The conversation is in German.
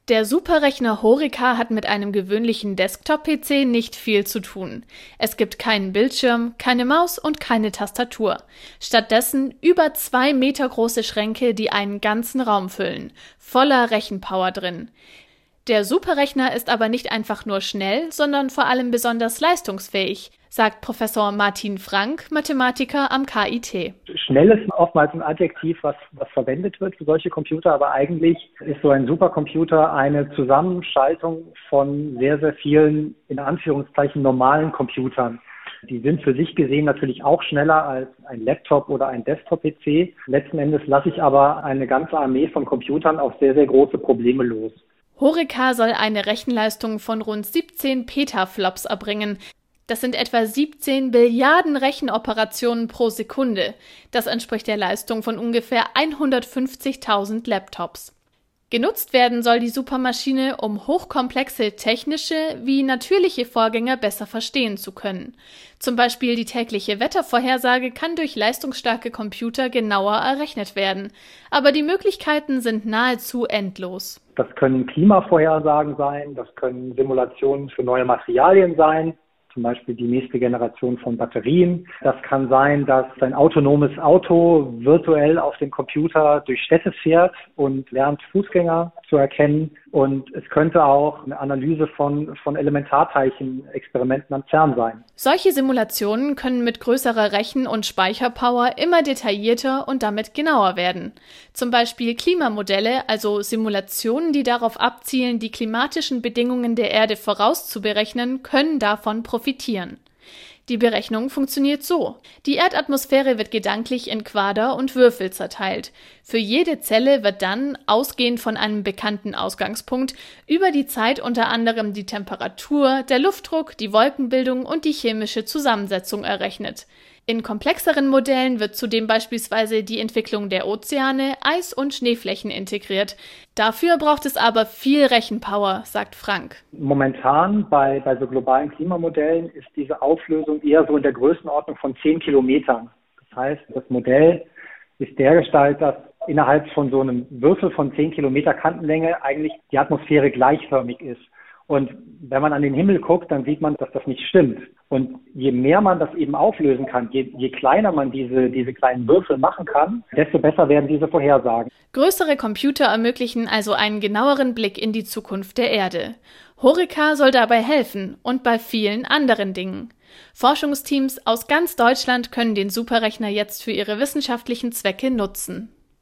Der Superrechner Horeca hat mit einem gewöhnlichen Desktop-PC nicht viel zu tun. Es gibt keinen Bildschirm, keine Maus und keine Tastatur. Stattdessen über 2 Meter große Schränke, die einen ganzen Raum füllen, voller Rechenpower drin. Der Superrechner ist aber nicht einfach nur schnell, sondern vor allem besonders leistungsfähig, sagt Professor Martin Frank, Mathematiker am KIT. Schnell ist oftmals ein Adjektiv, was verwendet wird für solche Computer, aber eigentlich ist so ein Supercomputer eine Zusammenschaltung von sehr, sehr vielen, in Anführungszeichen, normalen Computern. Die sind für sich gesehen natürlich auch schneller als ein Laptop oder ein Desktop-PC. Letzten Endes lasse ich aber eine ganze Armee von Computern auf sehr, sehr große Probleme los. Horeca soll eine Rechenleistung von rund 17 Petaflops erbringen. Das sind etwa 17 Billiarden Rechenoperationen pro Sekunde. Das entspricht der Leistung von ungefähr 150.000 Laptops. Genutzt werden soll die Supermaschine, um hochkomplexe technische wie natürliche Vorgänge besser verstehen zu können. Zum Beispiel die tägliche Wettervorhersage kann durch leistungsstarke Computer genauer errechnet werden. Aber die Möglichkeiten sind nahezu endlos. Das können Klimavorhersagen sein, das können Simulationen für neue Materialien sein, zum Beispiel die nächste Generation von Batterien. Das kann sein, dass ein autonomes Auto virtuell auf dem Computer durch Städte fährt und lernt, Fußgänger zu erkennen. Und es könnte auch eine Analyse von Elementarteilchenexperimenten am CERN sein. Solche Simulationen können mit größerer Rechen- und Speicherpower immer detaillierter und damit genauer werden. Zum Beispiel Klimamodelle, also Simulationen, die darauf abzielen, die klimatischen Bedingungen der Erde vorauszuberechnen, können davon profitieren. Die Berechnung funktioniert so. Die Erdatmosphäre wird gedanklich in Quader und Würfel zerteilt. Für jede Zelle wird dann, ausgehend von einem bekannten Ausgangspunkt, über die Zeit unter anderem die Temperatur, der Luftdruck, die Wolkenbildung und die chemische Zusammensetzung errechnet. In komplexeren Modellen wird zudem beispielsweise die Entwicklung der Ozeane, Eis- und Schneeflächen integriert. Dafür braucht es aber viel Rechenpower, sagt Frank. Momentan bei so globalen Klimamodellen ist diese Auflösung eher so in der Größenordnung von 10 Kilometern. Das heißt, das Modell ist dergestalt, dass innerhalb von so einem Würfel von 10 Kilometer Kantenlänge eigentlich die Atmosphäre gleichförmig ist. Und wenn man an den Himmel guckt, dann sieht man, dass das nicht stimmt. Und je mehr man das eben auflösen kann, je kleiner man diese kleinen Würfel machen kann, desto besser werden diese Vorhersagen. Größere Computer ermöglichen also einen genaueren Blick in die Zukunft der Erde. Horeca soll dabei helfen und bei vielen anderen Dingen. Forschungsteams aus ganz Deutschland können den Superrechner jetzt für ihre wissenschaftlichen Zwecke nutzen.